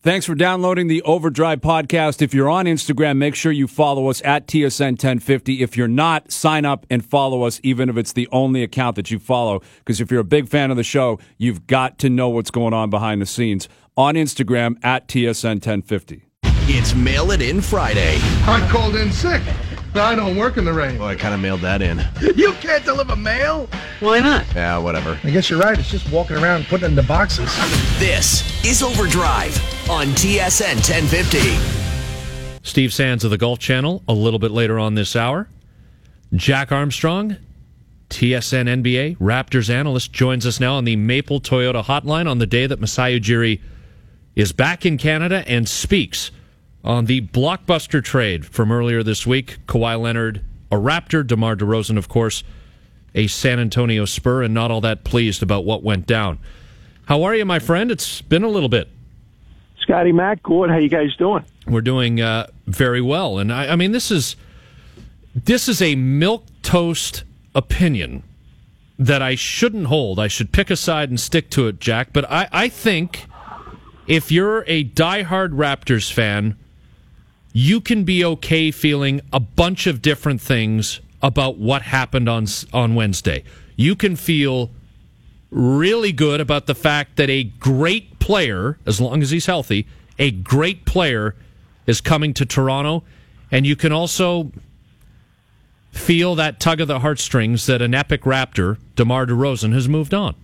Thanks for downloading the Overdrive podcast. If you're on Instagram, make sure you follow us at TSN1050. If you're not, sign up and follow us, even if it's the only account that you follow. Because if you're a big fan of the show, you've got to know what's going on behind the scenes. On Instagram, at TSN1050. It's Mail It In Friday. I called in sick. I don't work in the rain. Well, I kind of mailed that in. You can't deliver mail? Why not? Yeah, whatever. I guess you're right. It's just walking around and putting it in the boxes. This is Overdrive on TSN 1050. Steve Sands of the Golf Channel a little bit later on this hour. Jack Armstrong, TSN NBA Raptors analyst, joins us now on the Maple Toyota hotline on the day that Masai Ujiri is back in Canada and speaks on the blockbuster trade from earlier this week. Kawhi Leonard, a Raptor, DeMar DeRozan, of course, a San Antonio Spur, and not all that pleased about what went down. How are you, my friend? It's been a little bit. Scotty Mac, good. How you guys doing? We're doing very well. And I mean, this is a milquetoast opinion that I shouldn't hold. I should pick a side and stick to it, Jack. But I think if you're a diehard Raptors fan, you can be okay feeling a bunch of different things about what happened on Wednesday. You can feel really good about the fact that a great player, as long as he's healthy, a great player is coming to Toronto. And you can also feel that tug of the heartstrings that an epic Raptor, DeMar DeRozan, has moved on.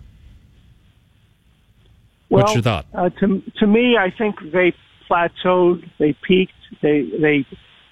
Well, what's your thought? To me, I think they plateaued, they peaked, they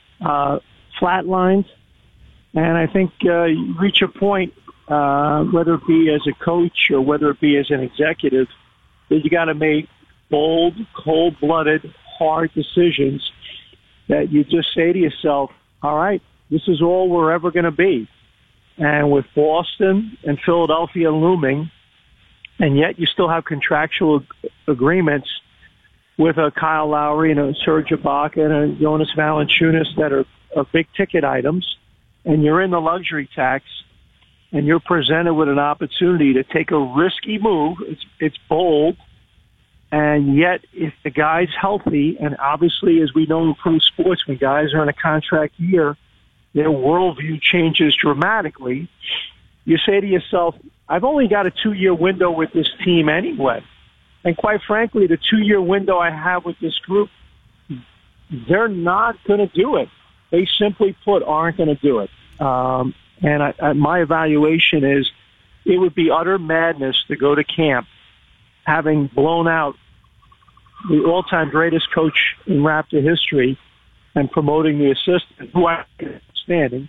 flatlined, and I think you reach a point, whether it be as a coach or whether it be as an executive, that you got to make bold, cold-blooded, hard decisions that you just say to yourself, all right, this is all we're ever going to be. And with Boston and Philadelphia looming, and yet you still have contractual agreements with a Kyle Lowry and a Serge Ibaka and a Jonas Valanciunas that are big-ticket items, and you're in the luxury tax, and you're presented with an opportunity to take a risky move. It's bold, and yet if the guy's healthy, and obviously, as we know in pro sports, when guys are in a contract year, their worldview changes dramatically. You say to yourself, I've only got a 2-year window with this team anyway. And quite frankly, the 2-year window I have with this group, they're not going to do it. They simply put aren't going to do it. My evaluation is it would be utter madness to go to camp having blown out the all-time greatest coach in Raptor history and promoting the assistant, who I think is outstanding.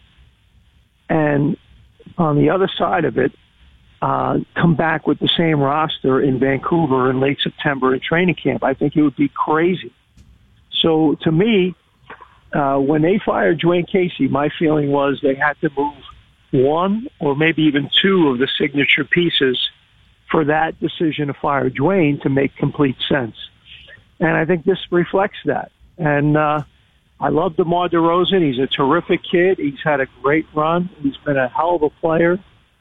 And on the other side of it, come back with the same roster in Vancouver in late September in training camp. I think it would be crazy. So to me, when they fired Dwayne Casey, my feeling was they had to move one or maybe even two of the signature pieces for that decision to fire Dwayne to make complete sense. And I think this reflects that. And I love DeMar DeRozan. He's a terrific kid. He's had a great run. He's been a hell of a player.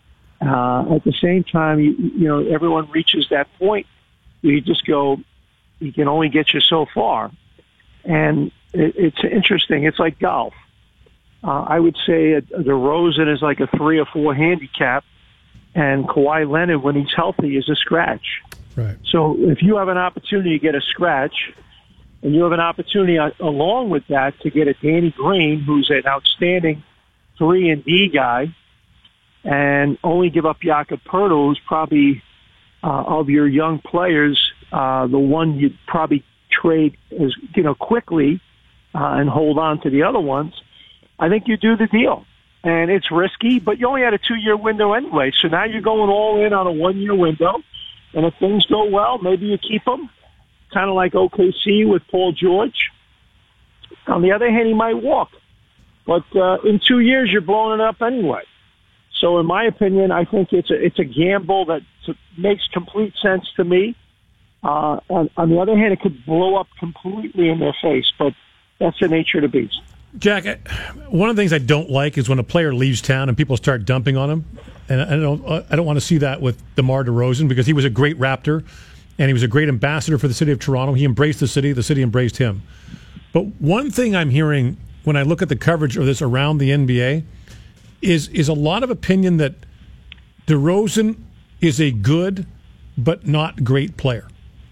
At the same time, you know, everyone reaches that point where you just go, he can only get you so far. And it's interesting. It's like golf. I would say DeRozan is like a 3 or 4 handicap, and Kawhi Leonard, when he's healthy, is a scratch. Right. So if you have an opportunity to get a scratch, and you have an opportunity along with that to get a Danny Green, who's an outstanding 3-and-D guy, and only give up Jakob Poeltl, who's probably of your young players, the one you'd probably trade as quickly and hold on to the other ones. I think you do the deal, and it's risky, but you only had a 2-year window anyway. So now you're going all in on a 1-year window, and if things go well, maybe you keep them, kind of like OKC with Paul George. On the other hand, he might walk, but in 2 years you're blowing it up anyway. So in my opinion, I think it's a gamble that makes complete sense to me. On the other hand, it could blow up completely in their face, but that's the nature of the beast. Jack, one of the things I don't like is when a player leaves town and people start dumping on him. And I don't want to see that with DeMar DeRozan, because he was a great Raptor and he was a great ambassador for the city of Toronto. He embraced the city embraced him. But one thing I'm hearing when I look at the coverage of this around the NBA is a lot of opinion that DeRozan is a good but not great player.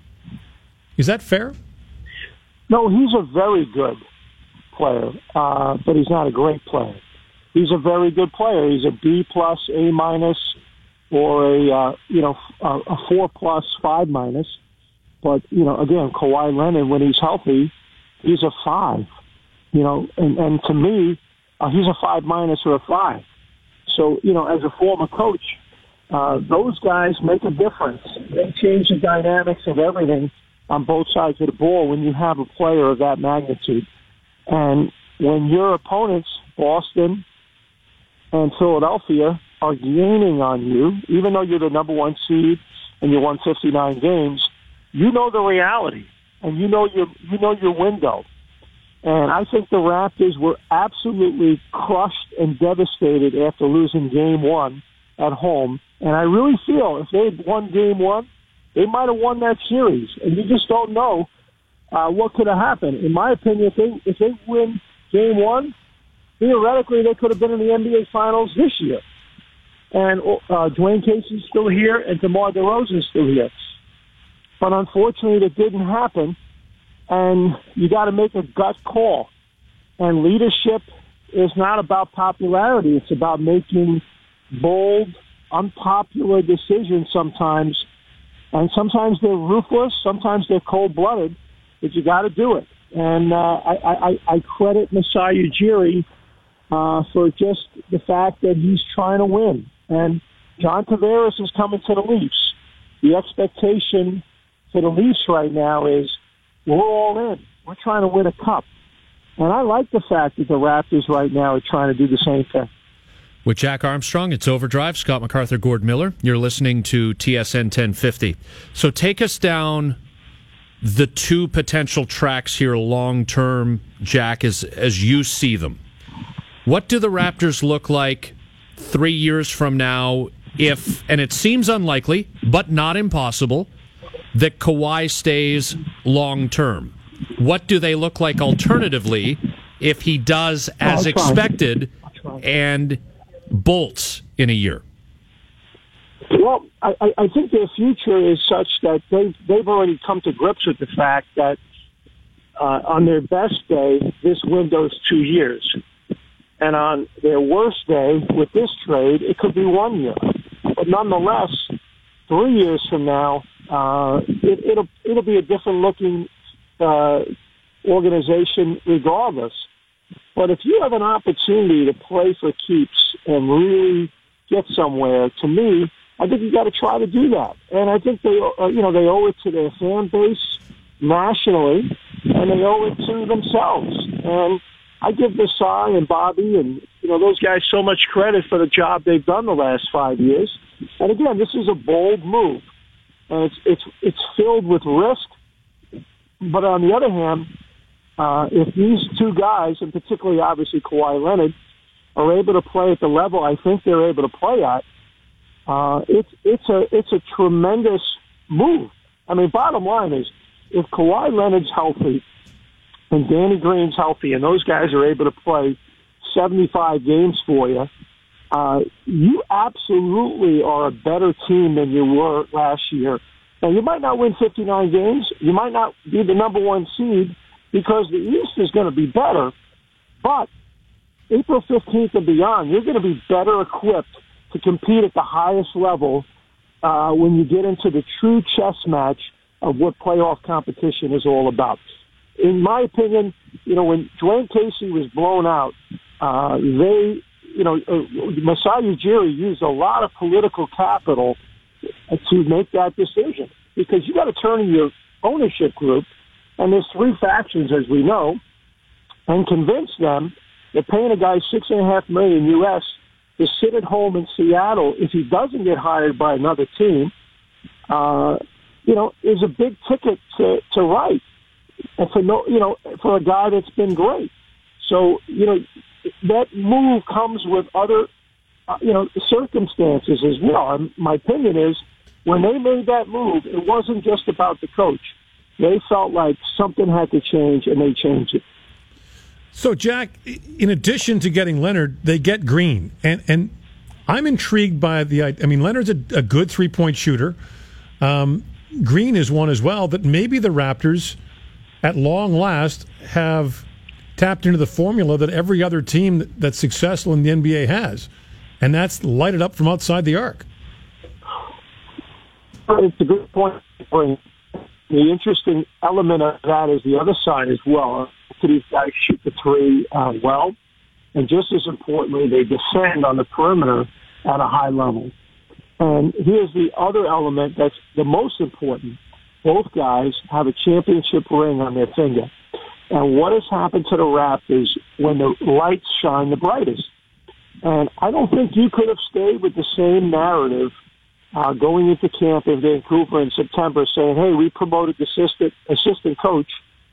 Is that fair? No, he's a very good player, but he's not a great player. He's a very good player. He's a B+, A-, or a 4+, 5-. But again, Kawhi Leonard, when he's healthy, he's a 5. And to me, he's a 5- or a 5. So as a former coach, those guys make a difference. They change the dynamics of everything on both sides of the ball when you have a player of that magnitude. And when your opponents, Boston and Philadelphia, are gaining on you, even though you're the number 1 seed and you won 59 games, you know the reality and you know your window. And I think the Raptors were absolutely crushed and devastated after losing Game 1 at home. And I really feel if they'd won Game 1, they might have won that series. And you just don't know what could have happened. In my opinion, if they win Game 1, theoretically they could have been in the NBA Finals this year. And Dwayne Casey's still here, and DeMar DeRozan's still here. But unfortunately, it didn't happen. And you got to make a gut call. And leadership is not about popularity. It's about making bold, unpopular decisions sometimes. And sometimes they're ruthless, sometimes they're cold-blooded, but you got to do it. And I credit Masai Ujiri for just the fact that he's trying to win. And John Tavares is coming to the Leafs. The expectation for the Leafs right now is we're all in. We're trying to win a cup. And I like the fact that the Raptors right now are trying to do the same thing. With Jack Armstrong, it's Overdrive. Scott MacArthur, Gord Miller. You're listening to TSN 1050. So take us down the two potential tracks here long-term, Jack, as you see them. What do the Raptors look like 3 years from now if, and it seems unlikely, but not impossible, that Kawhi stays long-term? What do they look like alternatively if he does as expected and bolts in a year? Well, I think their future is such that they've already come to grips with the fact that on their best day, this window is 2 years. And on their worst day, with this trade, it could be 1 year. But nonetheless, 3 years from now, it'll be a different looking organization regardless. But if you have an opportunity to play for keeps and really get somewhere, to me, I think you got to try to do that. And I think they owe it to their fan base nationally, and they owe it to themselves. And I give Masai and Bobby and those guys so much credit for the job they've done the last 5 years. And again, this is a bold move, and it's filled with risk. But on the other hand, if these two guys, and particularly obviously Kawhi Leonard, are able to play at the level I think they're able to play at, it's a tremendous move. I mean, bottom line is, if Kawhi Leonard's healthy and Danny Green's healthy, and those guys are able to play 75 games for you, you absolutely are a better team than you were last year. Now, you might not win 59 games. You might not be the number 1 seed because the East is going to be better. But April 15th and beyond, you're going to be better equipped to compete at the highest level when you get into the true chess match of what playoff competition is all about. In my opinion, when Dwayne Casey was blown out, Masai Ujiri used a lot of political capital to make that decision, because you got to turn in your ownership group, and there's 3 factions, as we know, and convince them that paying a guy $6.5 million US to sit at home in Seattle if he doesn't get hired by another team, is a big ticket to write, and for a guy that's been great. So that move comes with other circumstances as well. And my opinion is, when they made that move, it wasn't just about the coach. They felt like something had to change, and they changed it. So, Jack, in addition to getting Leonard, they get Green. And I'm intrigued by Leonard's a good three-point shooter. Green is one as well, that maybe the Raptors, at long last, have tapped into the formula that every other team that's successful in the NBA has, and that's light it up from outside the arc. It's a good point. The interesting element of that is the other side as well. These guys shoot the three well, and just as importantly, they defend on the perimeter at a high level. And here's the other element that's the most important. Both guys have a championship ring on their finger. And what has happened to the Raptors when the lights shine the brightest? And I don't think you could have stayed with the same narrative going into camp in Vancouver in September saying, hey, we promoted the assistant coach,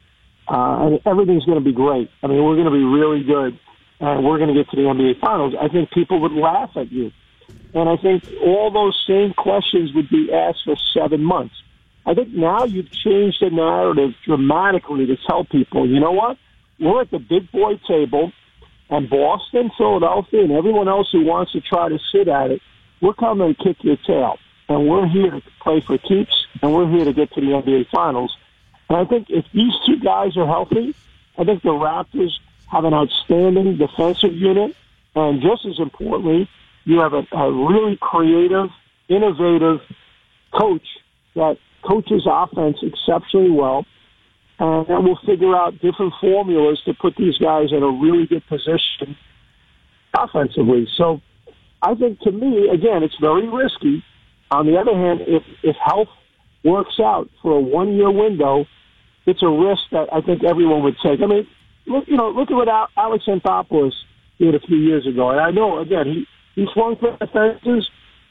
and everything's going to be great. I mean, we're going to be really good, and we're going to get to the NBA Finals. I think people would laugh at you. And I think all those same questions would be asked for 7 months. I think now you've changed the narrative dramatically to tell people, you know what? We're at the big boy table, and Boston, Philadelphia, and everyone else who wants to try to sit at it, we're coming to kick your tail. And we're here to play for keeps, and we're here to get to the NBA Finals. And I think if these two guys are healthy, I think the Raptors have an outstanding defensive unit. And just as importantly, you have a really creative, innovative coach that coaches offense exceptionally well. And then we'll figure out different formulas to put these guys in a really good position offensively. So I think, to me, again, it's very risky. On the other hand, if health works out for a one-year window, it's a risk that I think everyone would take. I mean, look at what Alex Anthopoulos did a few years ago. And I know, again, he swung for the fences,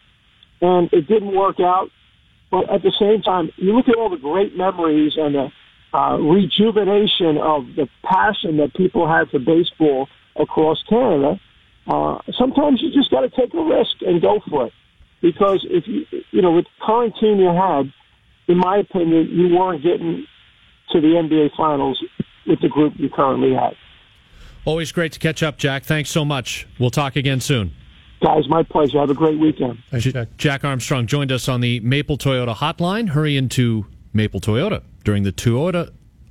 and it didn't work out. But at the same time, you look at all the great memories and the rejuvenation of the passion that people had for baseball across Canada. Sometimes you just got to take a risk and go for it. Because if with the current team you had, in my opinion, you weren't getting to the NBA Finals with the group you currently have. Always great to catch up, Jack. Thanks so much. We'll talk again soon. Guys, my pleasure. Have a great weekend. Thanks, Jack. Jack Armstrong joined us on the Maple Toyota hotline. Hurry into Maple Toyota during the Toyota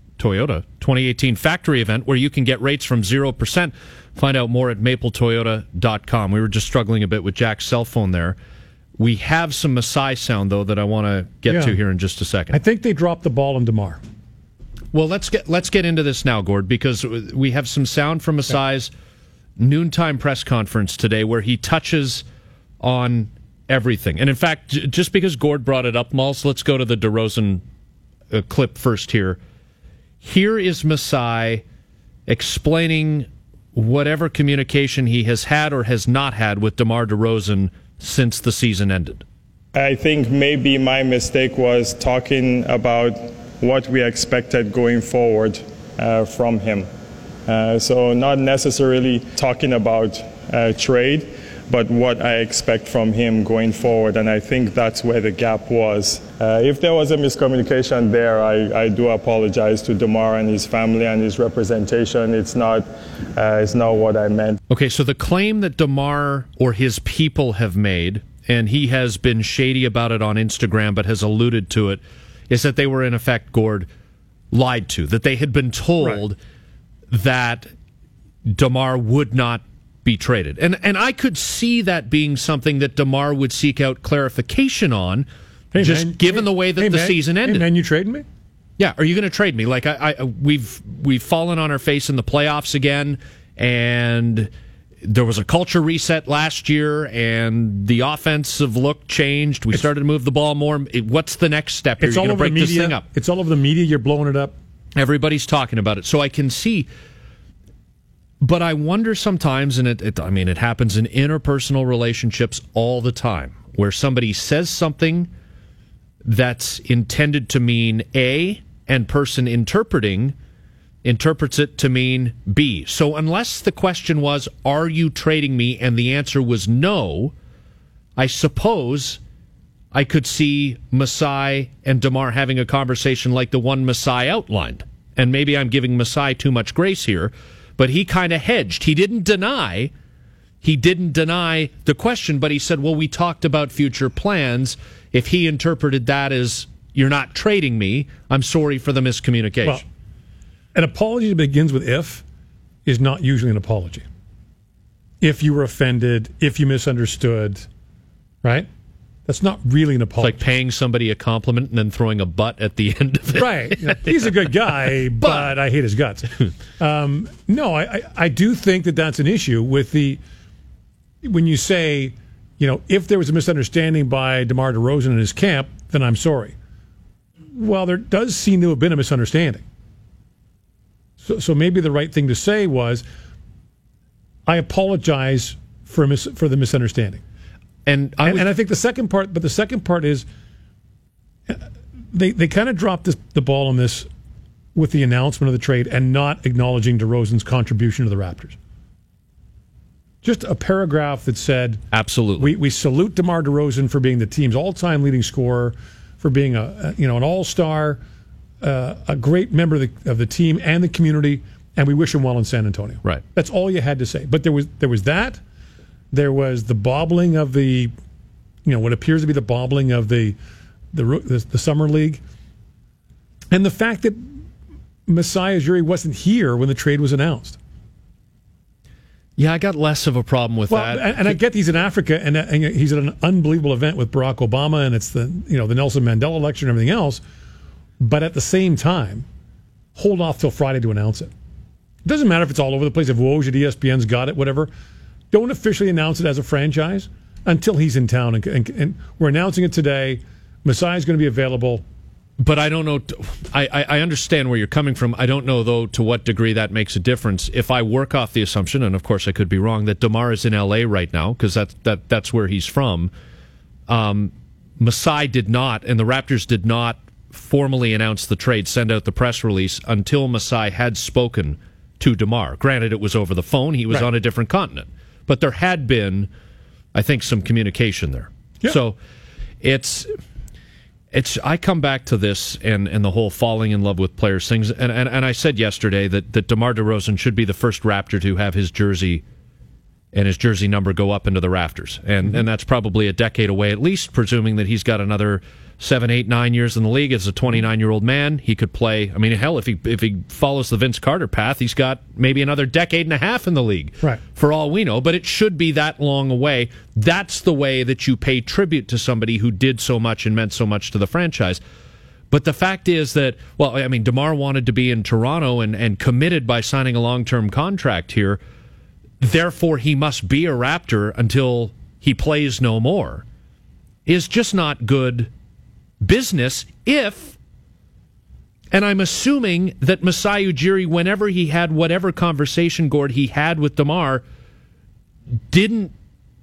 2018 factory event where you can get rates from 0%. Find out more at mapletoyota.com. We were just struggling a bit with Jack's cell phone there. We have some Masai sound, though, that I want to get to here in just a second. I think they dropped the ball on DeMar. Well, let's get into this now, Gord, because we have some sound from Masai's noontime press conference today where he touches on everything. And in fact, just because Gord brought it up, Malls, let's go to the DeRozan clip first here. Here is Masai explaining whatever communication he has had or has not had with DeMar DeRozan since the season ended. I think maybe my mistake was talking about what we expected going forward from him. So not necessarily talking about trade, but what I expect from him going forward. And I think that's where the gap was. If there was a miscommunication there, I do apologize to DeMar and his family and his representation. It's not what I meant. Okay, so the claim that DeMar or his people have made, and he has been shady about it on Instagram but has alluded to it, is that they were in effect, Gord, lied to, that they had been told that DeMar would not be traded. And I could see that being something that DeMar would seek out clarification on, given the way that the season ended. Hey, man, you trading me? Yeah, are you going to trade me? Like we've fallen on our face in the playoffs again, and there was a culture reset last year, and the offensive look changed. We started to move the ball more. What's the next step? You're going to break this thing up. It's all over the media. You're blowing it up. Everybody's talking about it, so I can see. But I wonder sometimes, and it happens in interpersonal relationships all the time, where somebody says something that's intended to mean A, and person interprets it to mean B. So unless the question was, are you trading me, and the answer was no, I suppose I could see Masai and DeMar having a conversation like the one Masai outlined. And maybe I'm giving Masai too much grace here, but he kind of hedged. He didn't deny the question, but he said, well, we talked about future plans. If he interpreted that as, you're not trading me, I'm sorry for the miscommunication. Well, an apology that begins with if is not usually an apology. If you were offended, if you misunderstood, right? That's not really an apology. It's like paying somebody a compliment and then throwing a butt at the end of it. Right. He's a good guy, but I hate his guts. No, I do think that that's an issue with when you say, if there was a misunderstanding by DeMar DeRozan in his camp, then I'm sorry. Well, there does seem to have been a misunderstanding. So maybe the right thing to say was, I apologize for the misunderstanding. And I think the second part is they kind of dropped the ball on this with the announcement of the trade and not acknowledging DeRozan's contribution to the Raptors. Just a paragraph that said, absolutely, we salute DeMar DeRozan for being the team's all-time leading scorer, for being an all-star, a great member of the team and the community, and we wish him well in San Antonio. Right. That's all you had to say. But there was that. There was the bobbling of the, what appears to be the bobbling of the summer league, and the fact that Masai Ujiri wasn't here when the trade was announced. Yeah, I got less of a problem with that. And I get he's in Africa, and he's at an unbelievable event with Barack Obama, and it's the Nelson Mandela lecture and everything else. But at the same time, hold off till Friday to announce it. It doesn't matter if it's all over the place. If Woj at ESPN's got it, whatever. Don't officially announce it as a franchise until he's in town. And we're announcing it today. Masai's going to be available. But I don't know. I understand where you're coming from. I don't know, though, to what degree that makes a difference. If I work off the assumption, and of course I could be wrong, that DeMar is in L.A. right now, because that's where he's from. Masai did not, and the Raptors did not formally announce the trade, send out the press release, until Masai had spoken to DeMar. Granted, it was over the phone. He was on a different continent. But there had been, I think, some communication there. Yeah. So it's I come back to this and the whole falling in love with players things, and I said yesterday that DeMar DeRozan should be the first Raptor to have his jersey and his jersey number go up into the rafters. And that's probably a decade away at least, presuming that he's got another 7, 8, 9 years in the league. As a 29-year-old man, he could play. I mean, hell, if he follows the Vince Carter path, he's got maybe another decade and a half in the league, right, for all we know. But it should be that long away. That's the way that you pay tribute to somebody who did so much and meant so much to the franchise. But the fact is that, well, I mean, DeMar wanted to be in Toronto and committed by signing a long-term contract here. Therefore, he must be a Raptor until he plays no more. Is just not good business if, and I'm assuming that Masai Ujiri, whenever he had whatever conversation, Gord, he had with DeMar, didn't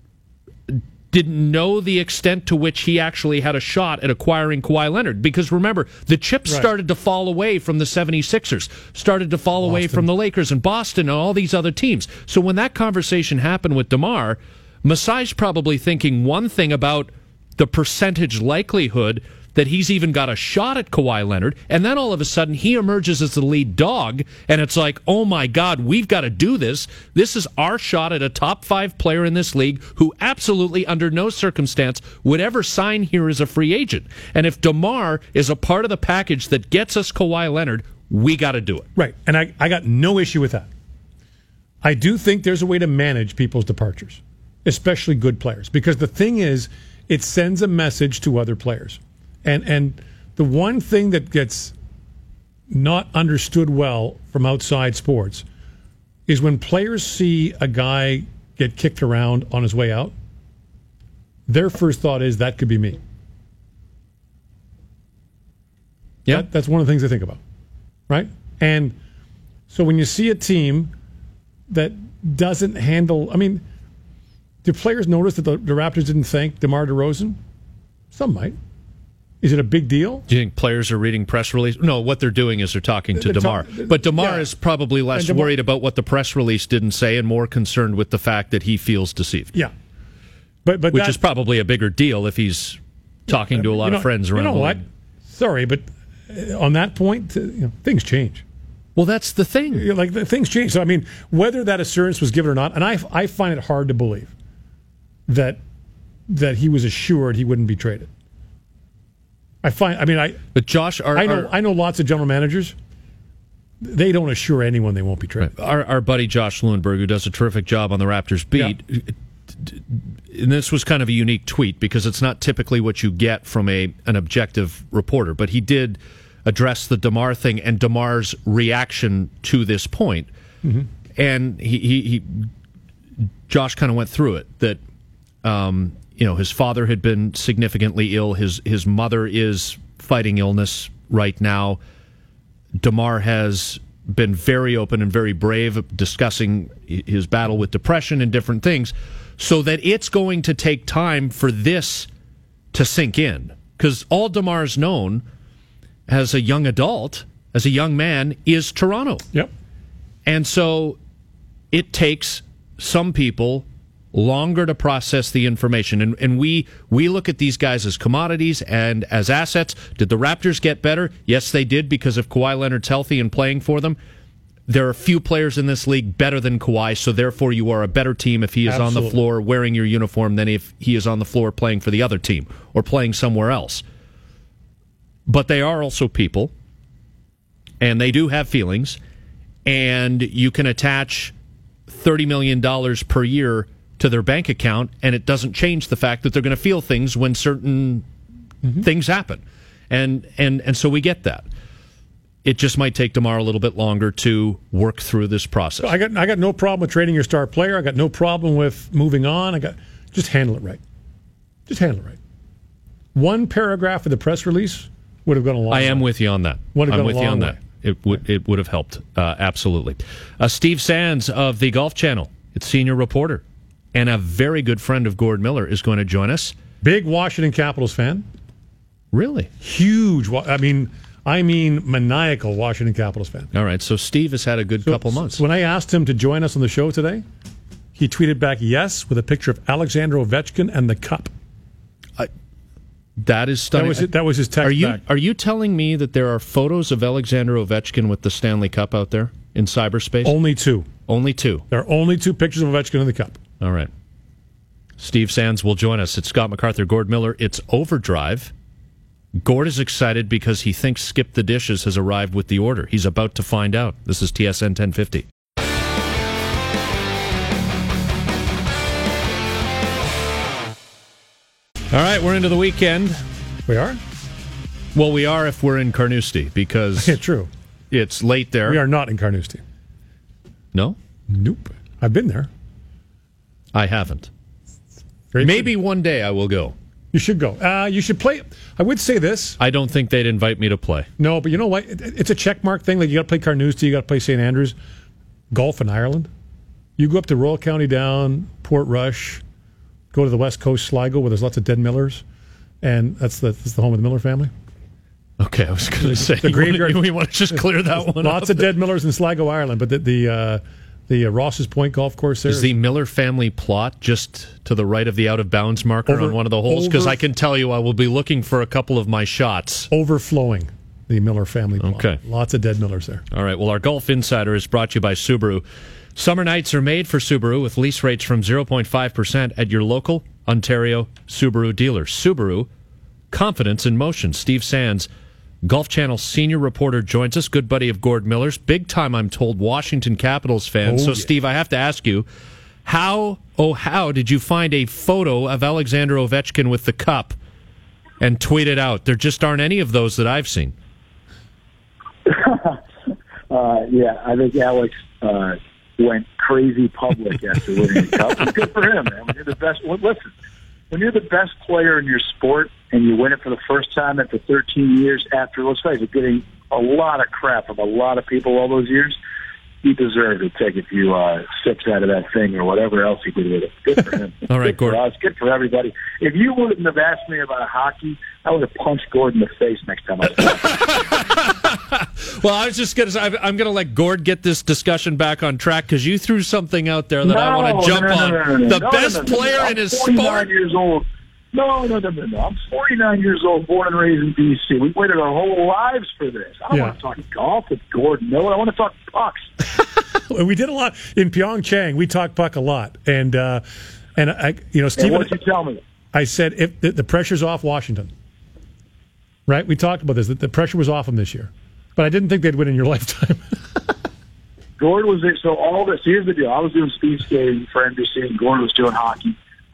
know the extent to which he actually had a shot at acquiring Kawhi Leonard. Because remember, the chips started to fall away from the 76ers, started to fall away from the Lakers and Boston and all these other teams. So when that conversation happened with DeMar, Masai's probably thinking one thing about the percentage likelihood that he's even got a shot at Kawhi Leonard, and then all of a sudden he emerges as the lead dog, and it's like, oh my God, we've got to do this. This is our shot at a top 5 player in this league who absolutely under no circumstance would ever sign here as a free agent. And if DeMar is a part of the package that gets us Kawhi Leonard, we got to do it. Right, and I got no issue with that. I do think there's a way to manage people's departures, especially good players, because the thing is, it sends a message to other players. And the one thing that gets not understood well from outside sports is when players see a guy get kicked around on his way out, their first thought is, that could be me. Yeah, that's one of the things I think about, right? And so when you see a team that doesn't handle, I mean, do players notice that the Raptors didn't thank DeMar DeRozan? Some might. Is it a big deal? Do you think players are reading press release? No, what they're doing is they're talking to DeMar. But DeMar is probably less worried about what the press release didn't say and more concerned with the fact that he feels deceived. Yeah. But which is probably a bigger deal if he's talking to a lot of friends around. You know the what? league. Sorry, but on that point, things change. Well, that's the thing. Things change. So I mean, whether that assurance was given or not, and I find it hard to believe that he was assured he wouldn't be traded. But Josh, I know lots of general managers. They don't assure anyone they won't be traded. Our buddy Josh Lewinberg, who does a terrific job on the Raptors beat, and this was kind of a unique tweet because it's not typically what you get from an objective reporter, but he did address the DeMar thing and DeMar's reaction to this point. Mm-hmm. And he Josh kind of went through it, that his father had been significantly ill. His mother is fighting illness right now. DeMar has been very open and very brave discussing his battle with depression and different things, so that it's going to take time for this to sink in. Because all DeMar's known as a young adult, as a young man, is Toronto. Yep. And so it takes some people longer to process the information. And we look at these guys as commodities and as assets. Did the Raptors get better? Yes, they did, because if Kawhi Leonard's healthy and playing for them. There are few players in this league better than Kawhi, so therefore you are a better team if he is on the floor wearing your uniform than if he is on the floor playing for the other team or playing somewhere else. But they are also people, and they do have feelings, and you can attach $30 million per year to their bank account, and it doesn't change the fact that they're going to feel things when certain things happen. And so we get that. It just might take DeMar a little bit longer to work through this process. I got no problem with trading your star player. I got no problem with moving on. Just handle it right. Just handle it right. One paragraph of the press release would have gone a long way. I am with you on that. I'm with you on that. It would have helped, absolutely. Steve Sands of the Golf Channel, its senior reporter, and a very good friend of Gord Miller, is going to join us. Big Washington Capitals fan. Really? Huge. I mean maniacal Washington Capitals fan. All right, so Steve has had a good couple months. When I asked him to join us on the show today, he tweeted back yes with a picture of Alexander Ovechkin and the cup. That is stunning. That was his text back. Are you telling me that there are photos of Alexander Ovechkin with the Stanley Cup out there in cyberspace? Only two. Only two. There are only two pictures of Ovechkin in the cup. All right. Steve Sands will join us. It's Scott MacArthur, Gord Miller. It's Overdrive. Gord is excited because he thinks Skip the Dishes has arrived with the order. He's about to find out. This is TSN 1050. All right, we're into the weekend. We are? Well, we are if we're in Carnoustie, because true. It's late there. We are not in Carnoustie. No? Nope. I've been there. I haven't. Maybe one day I will go. You should go. You should play. I would say this. I don't think they'd invite me to play. No, but you know what? It's a checkmark thing. Like, you got to play Carnoustie, you got to play St. Andrews. Golf in Ireland. You go up to Royal County Down, Portrush, go to the West Coast, Sligo, where there's lots of dead Millers, and that's the home of the Miller family. Okay, I was going to say, the graveyard. We want to just clear that one up. Lots of dead Millers in Sligo, Ireland, but the Ross's Point golf course there. Is the Miller family plot just to the right of the out-of-bounds marker on one of the holes? Because I can tell you I will be looking for a couple of my shots. Overflowing the Miller family plot. Okay. Lots of dead Millers there. All right, well, our Golf Insider is brought to you by Subaru. Summer nights are made for Subaru with lease rates from 0.5% at your local Ontario Subaru dealer. Subaru, confidence in motion. Steve Sands, Golf Channel senior reporter, joins us, good buddy of Gord Miller's. Big time, I'm told, Washington Capitals fan. So, Steve, I have to ask you, how did you find a photo of Alexander Ovechkin with the cup and tweet it out? There just aren't any of those that I've seen. Yeah, I think Alex went crazy public after winning the cup. It's good for him, man. When you're the best, listen, when you're the best player in your sport and you win it for the first time after 13 years after, let's face it, getting a lot of crap from a lot of people all those years, he deserved to take a few sips out of that thing or whatever else he did with it. Good for him. All right, Gord. It's good for everybody. If you wouldn't have asked me about hockey, I would have punched Gord in the face next time I saw him. Well, I was just going to say, I'm going to let Gord get this discussion back on track because you threw something out there that I want to jump on. The best player in his sport. Years old. No. I'm 49 years old, born and raised in D.C. We waited our whole lives for this. I don't want to talk golf with Gordon Miller. I want to talk pucks. We did a lot in Pyeongchang. We talked puck a lot, and I, Steve. What did you tell me? I said if the pressure's off Washington. Right? We talked about this. That the pressure was off them this year, but I didn't think they'd win in your lifetime. Gordon was there. So all this. Here's the deal. I was doing speed skating for NBC, and Gordon was doing hockey.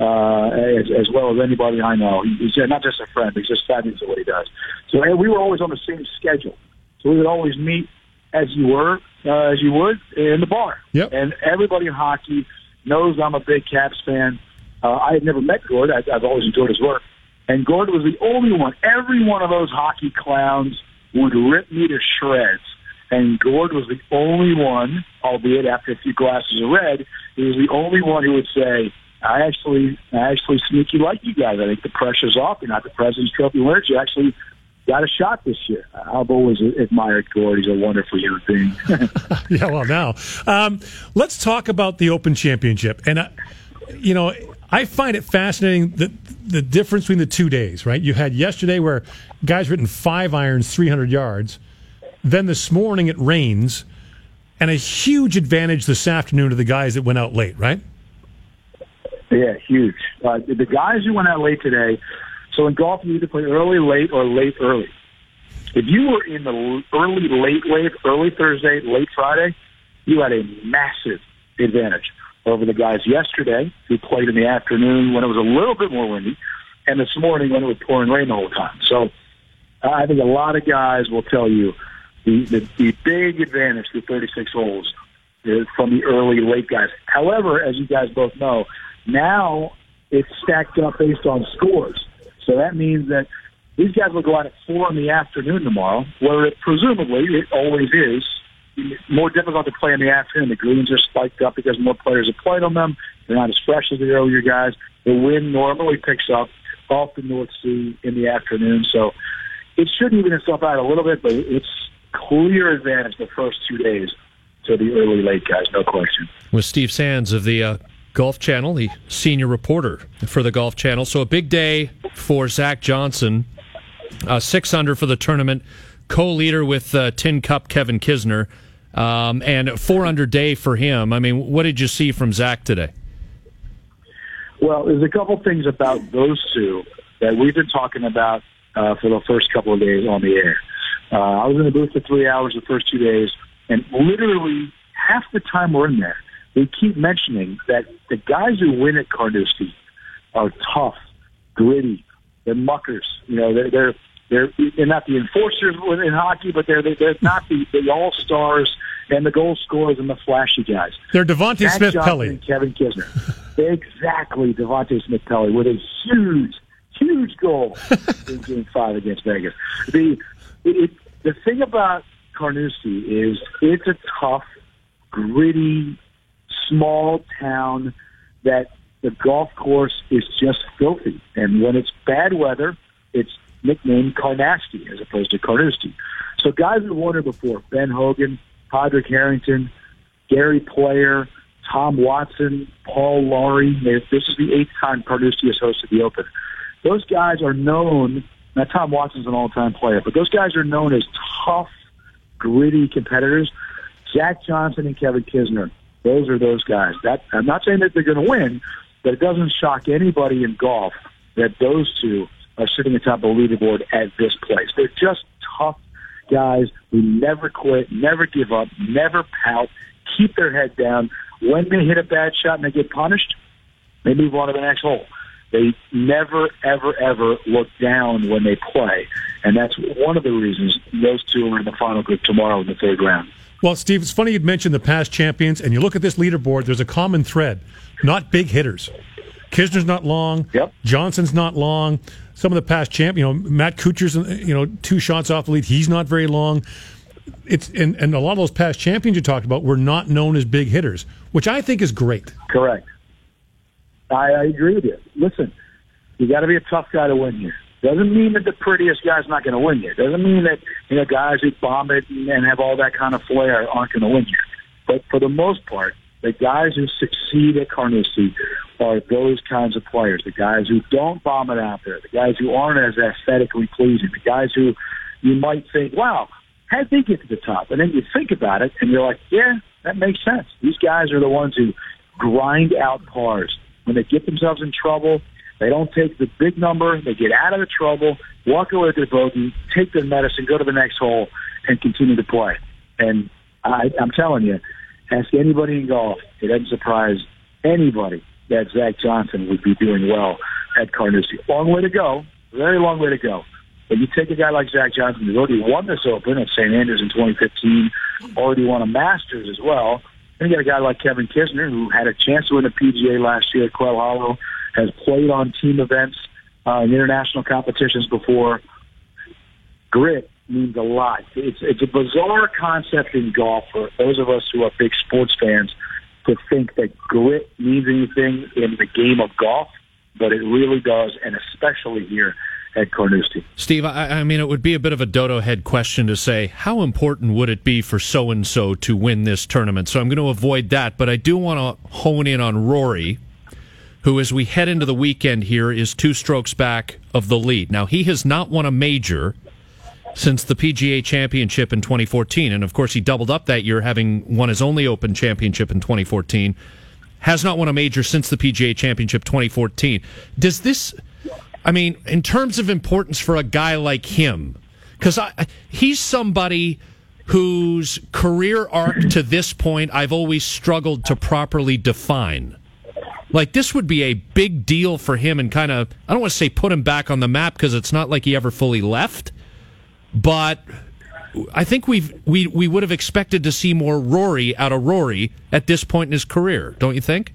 As well as anybody I know. He's not just a friend, he's just fabulous at what he does. So we were always on the same schedule. So we would always meet as you would in the bar. Yep. And everybody in hockey knows I'm a big Caps fan. I had never met Gord. I've always enjoyed his work. And Gord was the only one. Every one of those hockey clowns would rip me to shreds. And Gord was the only one, albeit after a few glasses of red, he was the only one who would say, I actually sneaky like you guys. I think the pressure's off. You're not the President's Trophy winners. You actually got a shot this year. I've always admired Gord. He's a wonderful human being. Yeah, well, now let's talk about the Open Championship. And I find it fascinating the difference between the 2 days. Right? You had yesterday where guys were hitting 5 irons, 300 yards. Then this morning it rains, and a huge advantage this afternoon to the guys that went out late. Right? Yeah, huge. The guys who went out late today, so in golf you either play early, late, or late, early. If you were in the early, late wave, early Thursday, late Friday, you had a massive advantage over the guys yesterday who played in the afternoon when it was a little bit more windy, and this morning when it was pouring rain the whole time. So I think a lot of guys will tell you the big advantage to 36 holes is from the early, late guys. However, as you guys both know, now it's stacked up based on scores. So that means that these guys will go out at 4 in the afternoon tomorrow, where presumably it always is more difficult to play in the afternoon. The greens are spiked up because more players have played on them. They're not as fresh as the earlier guys. The wind normally picks up off the North Sea in the afternoon. So it should even itself out a little bit, but it's clear advantage the first 2 days to the early, late guys, no question. With Steve Sands of the Golf Channel, the senior reporter for the Golf Channel. So a big day for Zach Johnson, 6 under for the tournament, co-leader with Tin Cup Kevin Kisner, and 4 under day for him. I mean, what did you see from Zach today? Well, there's a couple things about those two that we've been talking about for the first couple of days on the air. I was in the booth for 3 hours the first 2 days, and literally half the time we're in there, we keep mentioning that the guys who win at Carnoustie are tough, gritty. They're muckers. You know, they're not the enforcers in hockey, but they're not the all-stars and the goal scorers and the flashy guys. They're Devontae Smith-Pelly and Kevin Kisner. Exactly, Devontae Smith-Pelly with a huge goal in Game 5 against Vegas. The thing about Carnoustie is it's a tough, gritty, small town that the golf course is just filthy. And when it's bad weather, it's nicknamed Carnasty as opposed to Carnoustie. So guys who've won it before, Ben Hogan, Padraig Harrington, Gary Player, Tom Watson, Paul Laurie. This is the 8th time Carnoustie has hosted the Open. Those guys are known, now Tom Watson's an all-time player, but those guys are known as tough, gritty competitors. Zach Johnson and Kevin Kisner, those are those guys. I'm not saying that they're going to win, but it doesn't shock anybody in golf that those two are sitting atop the leaderboard at this place. They're just tough guys who never quit, never give up, never pout, keep their head down. When they hit a bad shot and they get punished, they move on to the next hole. They never, ever, ever look down when they play. And that's one of the reasons those two are in the final group tomorrow in the 3rd round. Well, Steve, it's funny you'd mentioned the past champions, and you look at this leaderboard, there's a common thread. Not big hitters. Kisner's not long. Yep. Johnson's not long. Some of the past champions, Matt Kuchar's, 2 shots off the lead. He's not very long. And a lot of those past champions you talked about were not known as big hitters, which I think is great. Correct. I agree with you. Listen, you got to be a tough guy to win here. Doesn't mean that the prettiest guy's not going to win here. Doesn't mean that guys who bomb it and have all that kind of flair aren't going to win here. But for the most part, the guys who succeed at Carnoustie are those kinds of players, the guys who don't bomb it out there, the guys who aren't as aesthetically pleasing, the guys who you might think, wow, how'd they get to the top? And then you think about it, and you're like, yeah, that makes sense. These guys are the ones who grind out pars. When they get themselves in trouble, they don't take the big number. They get out of the trouble, walk away with their bogey, take their medicine, go to the next hole, and continue to play. And I'm telling you, ask anybody in golf, it doesn't surprise anybody that Zach Johnson would be doing well at Carnoustie. Long way to go, very long way to go. But you take a guy like Zach Johnson, who's already won this Open at St. Andrews in 2015, already won a Masters as well. And you got a guy like Kevin Kisner, who had a chance to win a PGA last year at Quail Hollow, has played on team events in international competitions before. Grit means a lot. It's a bizarre concept in golf for those of us who are big sports fans to think that grit means anything in the game of golf, but it really does, and especially here at Carnoustie. Steve, I mean, it would be a bit of a dodo head question to say, how important would it be for so-and-so to win this tournament? So I'm going to avoid that, but I do want to hone in on Rory, who, as we head into the weekend here, is 2 strokes back of the lead. Now, he has not won a major since the PGA Championship in 2014, and of course he doubled up that year, having won his only Open Championship in 2014. Has not won a major since the PGA Championship 2014. Does this... I mean, in terms of importance for a guy like him, because he's somebody whose career arc to this point I've always struggled to properly define. Like, this would be a big deal for him and kind of, I don't want to say put him back on the map because it's not like he ever fully left, but I think we would have expected to see more Rory out of Rory at this point in his career, don't you think?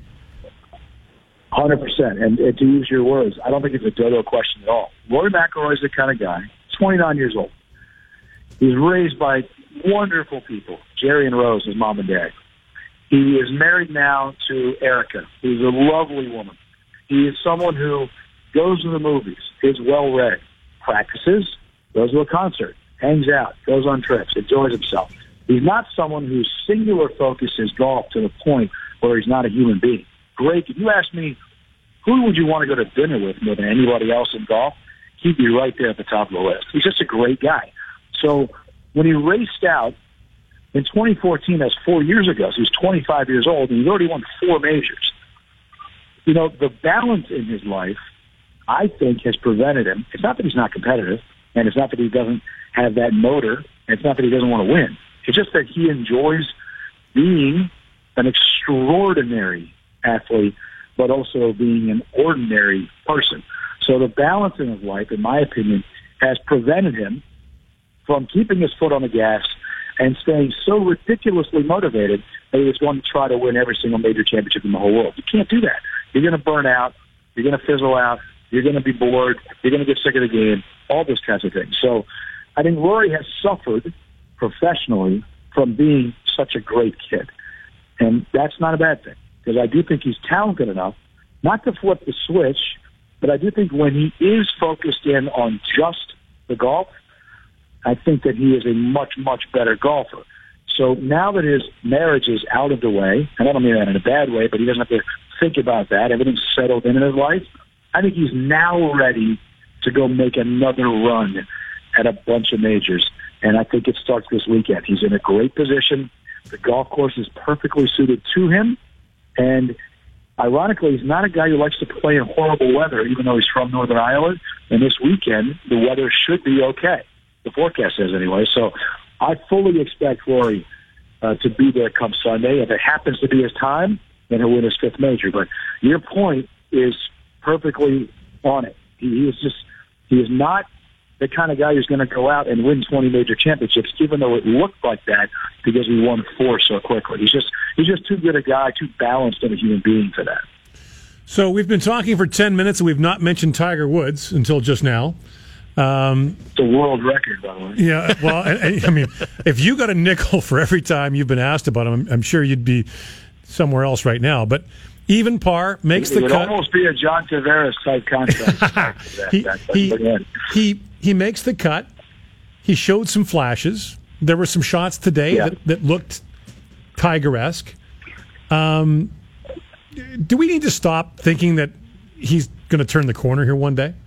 100%. And to use your words, I don't think it's a dodo question at all. Rory McIlroy is the kind of guy, 29 years old. He's raised by wonderful people, Jerry and Rose, his mom and dad. He is married now to Erica, who's a lovely woman. He is someone who goes to the movies, is well-read, practices, goes to a concert, hangs out, goes on trips, enjoys himself. He's not someone whose singular focus is golf to the point where he's not a human being. Great. If you ask me, who would you want to go to dinner with more than anybody else in golf, he'd be right there at the top of the list. He's just a great guy. So when he raced out in 2014, that's 4 years ago, so he's 25 years old, and he's already won 4 majors. You know, the balance in his life, I think, has prevented him. It's not that he's not competitive, and it's not that he doesn't have that motor, and it's not that he doesn't want to win. It's just that he enjoys being an extraordinary athlete, but also being an ordinary person. So the balance in his life, in my opinion, has prevented him from keeping his foot on the gas and staying so ridiculously motivated that he was going to try to win every single major championship in the whole world. You can't do that. You're going to burn out. You're going to fizzle out. You're going to be bored. You're going to get sick of the game, all those kinds of things. So I think Rory has suffered professionally from being such a great kid. And that's not a bad thing, because I do think he's talented enough not to flip the switch, but I do think when he is focused in on just the golf, I think that he is a much, much better golfer. So now that his marriage is out of the way, and I don't mean that in a bad way, but he doesn't have to think about that, everything's settled in his life, I think he's now ready to go make another run at a bunch of majors. And I think it starts this weekend. He's in a great position. The golf course is perfectly suited to him. And ironically, he's not a guy who likes to play in horrible weather, even though he's from Northern Ireland. And this weekend, the weather should be okay. The forecast says anyway. So I fully expect Rory to be there come Sunday. If it happens to be his time, then he'll win his 5th major. But your point is perfectly on it. He is not the kind of guy who's going to go out and win 20 major championships, even though it looked like that because he won 4 so quickly. He's just too good a guy, too balanced of a human being for that. So we've been talking for 10 minutes, and we've not mentioned Tiger Woods until just now. It's a world record, by the way. Yeah, well, I mean, if you got a nickel for every time you've been asked about him, I'm sure you'd be somewhere else right now. But even par makes the cut. It would almost be a John Tavares type contract. He makes the cut. He showed some flashes. There were some shots today that looked Tiger-esque. do we need to stop thinking that he's going to turn the corner here one day?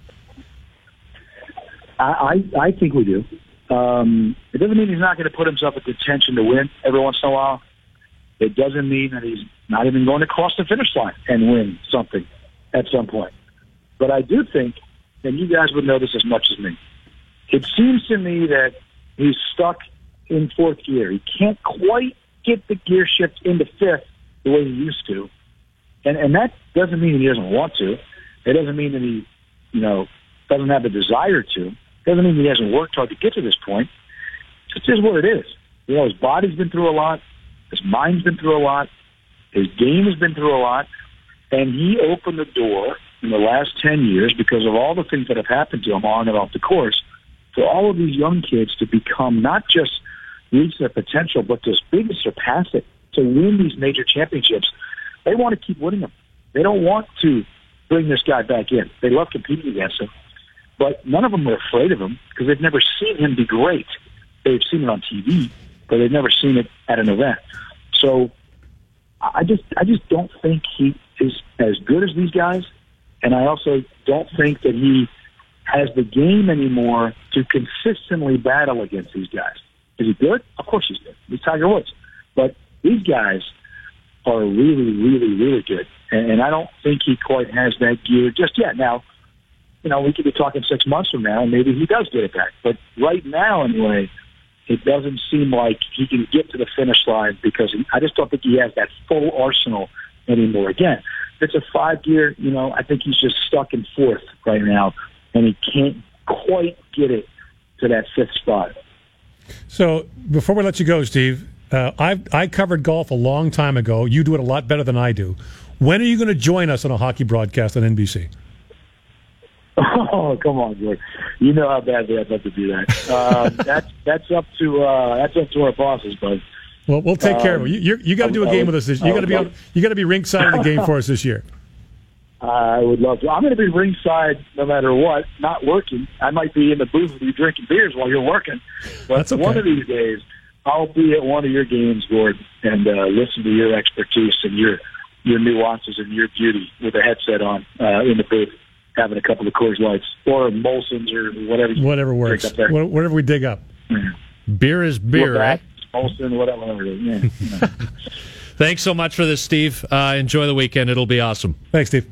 I think we do. It doesn't mean he's not going to put himself in contention to win every once in a while. It doesn't mean that he's not even going to cross the finish line and win something at some point. But I do think, and you guys would know this as much as me, it seems to me that he's stuck in fourth gear. He can't quite get the gear shift into fifth the way he used to. And that doesn't mean he doesn't want to. It doesn't mean that he, doesn't have the desire to. It doesn't mean he hasn't worked hard to get to this point. It's just what it is. His body's been through a lot. His mind's been through a lot. His game has been through a lot. And he opened the door in the last 10 years, because of all the things that have happened to him on and off the course, for all of these young kids to become not just reach their potential, but to maybe surpass it, to win these major championships. They want to keep winning them. They don't want to bring this guy back in. They love competing against him. But none of them are afraid of him because they've never seen him be great. They've seen it on TV, but they've never seen it at an event. So I just don't think he is as good as these guys, and I also don't think that he has the game anymore to consistently battle against these guys. Is he good? Of course he's good. He's Tiger Woods. But these guys are really, really, really good, and I don't think he quite has that gear just yet. Now, we could be talking 6 months from now, and maybe he does get it back. But right now, anyway, it doesn't seem like he can get to the finish line because I just don't think he has that full arsenal anymore. Again, if it's a 5-gear, I think he's just stuck in fourth right now, and he can't quite get it to that fifth spot. So before we let you go, Steve, I covered golf a long time ago. You do it a lot better than I do. When are you going to join us on a hockey broadcast on NBC? Oh, come on, George. You know how badly I'd love to do that. That's up to our bosses, bud. Well, we'll take care of it. You got to do a game with us. You got to be ringside in the game for us this year. I would love to. I'm going to be ringside no matter what. Not working. I might be in the booth with you drinking beers while you're working. But That's okay. One of these days, I'll be at one of your games, Gord, and listen to your expertise and your nuances and your beauty with a headset on in the booth, having a couple of Coors Lights or Molson's or whatever. Whatever works. Whatever we dig up. Mm-hmm. Beer is beer, right? Molson, whatever. Yeah. Thanks so much for this, Steve. Enjoy the weekend. It'll be awesome. Thanks, Steve.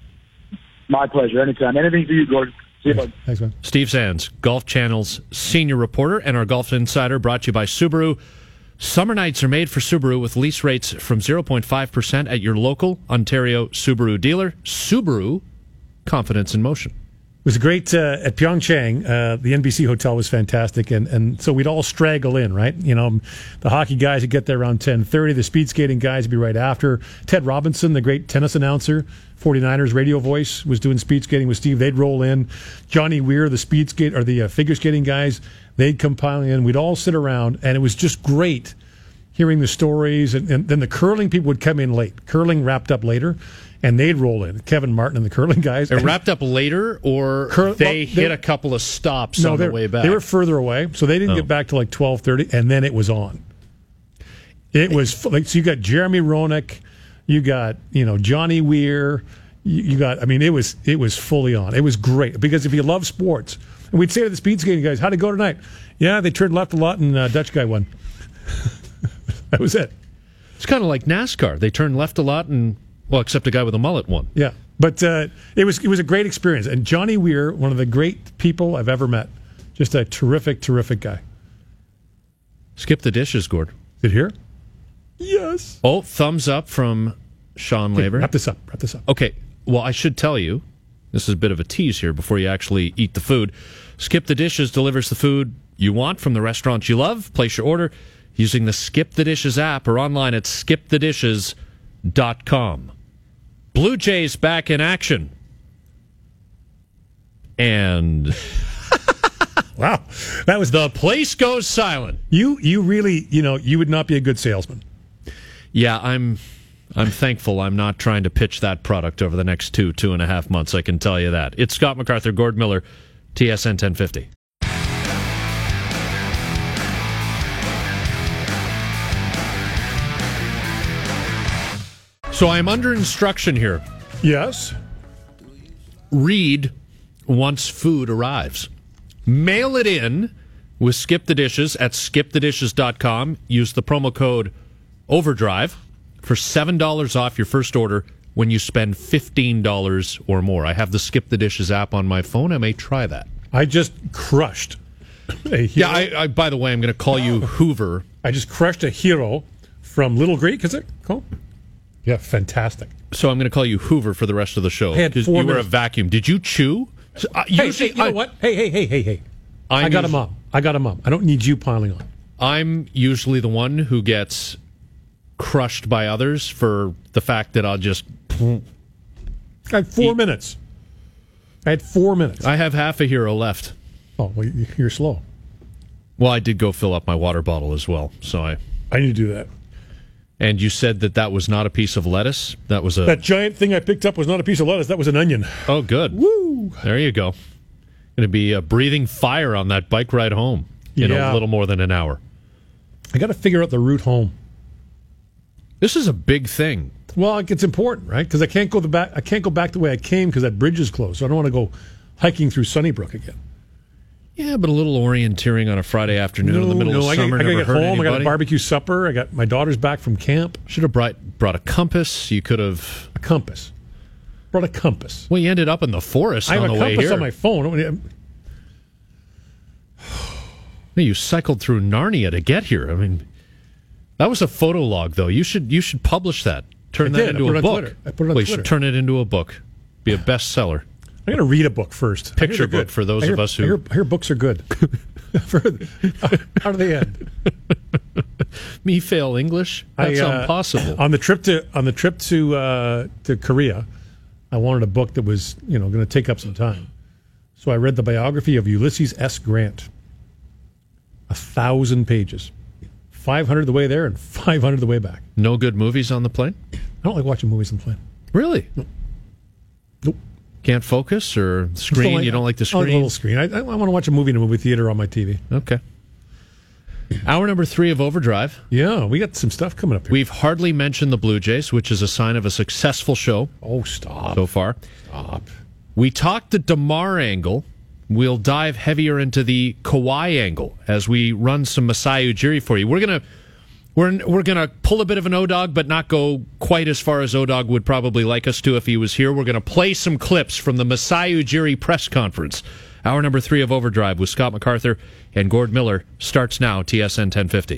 My pleasure. Anytime. Anything for you, Gordon. See you, bud. Thanks, man. Steve Sands, Golf Channel's senior reporter, and our Golf Insider, brought to you by Subaru. Summer nights are made for Subaru with lease rates from 0.5% at your local Ontario Subaru dealer. Subaru, confidence in motion. It was great at Pyeongchang. The NBC hotel was fantastic, and so we'd all straggle in, right? The hockey guys would get there around 10:30. The speed skating guys would be right after. Ted Robinson, the great tennis announcer, 49ers radio voice, was doing speed skating with Steve. They'd roll in. Johnny Weir, the figure skating guys, they'd come piling in. We'd all sit around, and it was just great hearing the stories. And then the curling people would come in late. Curling wrapped up later. And they'd roll in. Kevin Martin and the curling guys. It wrapped up later, or they hit a couple of stops on the way back? They were further away, so they didn't get back to like 12:30, and then it was on. It was so you got Jeremy Roenick, you got Johnny Weir, you got. I mean, it was fully on. It was great because if you love sports, and we'd say to the speed skating guys, "How'd it go tonight?" Yeah, they turned left a lot, and Dutch guy won. That was it. It's kind of like NASCAR. They turned left a lot and. Well, except a guy with a mullet won. Yeah, but it was a great experience. And Johnny Weir, one of the great people I've ever met, just a terrific, terrific guy. Skip the dishes, Gord. Did you hear? Yes. Oh, thumbs up from Sean Laver. Wrap this up. Okay, well, I should tell you, this is a bit of a tease here before you actually eat the food. Skip the Dishes delivers the food you want from the restaurants you love. Place your order using the Skip the Dishes app or online at skipthedishes.com. Blue Jays back in action. And wow, that was the place goes silent. You really, you would not be a good salesman. Yeah, I'm thankful I'm not trying to pitch that product over the next 2.5 months, I can tell you that. It's Scott MacArthur, Gord Miller, TSN 1050. So I'm under instruction here. Yes. Read once food arrives. Mail it in with Skip the Dishes at skipthedishes.com. Use the promo code OVERDRIVE for $7 off your first order when you spend $15 or more. I have the Skip the Dishes app on my phone. I may try that. I just crushed a hero. Yeah, by the way, I'm going to call you Hoover. I just crushed a hero from Little Greek, is it called? Yeah, fantastic. So I'm going to call you Hoover for the rest of the show. I had 4 You were a minutes. vacuum. Did you chew? Hey, you know what? Hey. I got him up. I don't need you piling on. I'm usually the one who gets crushed by others for the fact that I'll just... I had 4 minutes. I have half a hero left. Oh, well, you're slow. Well, I did go fill up my water bottle as well, so I need to do that. And you said that was not a piece of lettuce? That giant thing I picked up was not a piece of lettuce. That was an onion. Oh, good. Woo! There you go. Going to be breathing fire on that bike ride home in a little more than an hour. I got to figure out the route home. This is a big thing. Well, it's important, right? Because I can't go back the way I came because that bridge is closed. So I don't want to go hiking through Sunnybrook again. Yeah, but a little orienteering on a Friday afternoon in the middle of summer. I got to never get hurt home. anybody. I got a barbecue supper. I got my daughter's back from camp. Should have brought a compass. You could have a compass. Brought a compass. Well, you ended up in the forest on the way here. I have a compass on my phone. You cycled through Narnia to get here. I mean, that was a photo log, though. You should publish that. Turn that into a book. I put it on Well, you Twitter. should turn it into a book. Be a bestseller. I'm going to read a book first. Picture book for those of us who... I hear books are good. How do they end? Me fail English? That's impossible. On the trip to Korea, I wanted a book that was going to take up some time. So I read the biography of Ulysses S. Grant. 1,000 pages. 500 the way there and 500 the way back. No good movies on the plane? I don't like watching movies on the plane. Really? Nope. Can't focus or screen? You don't like the screen? I like a little screen. I want to watch a movie in a movie theater on my TV. Okay. Hour number 3 of Overdrive. Yeah, we got some stuff coming up here. We've hardly mentioned the Blue Jays, which is a sign of a successful show. Oh, stop. So far. Stop. We talked the DeMar angle. We'll dive heavier into the Kawhi angle as we run some Masai Ujiri for you. We're gonna pull a bit of an O-Dog, but not go quite as far as O-Dog would probably like us to if he was here. We're gonna play some clips from the Masai Ujiri press conference. Hour number 3 of Overdrive with Scott MacArthur and Gord Miller starts now, TSN 1050.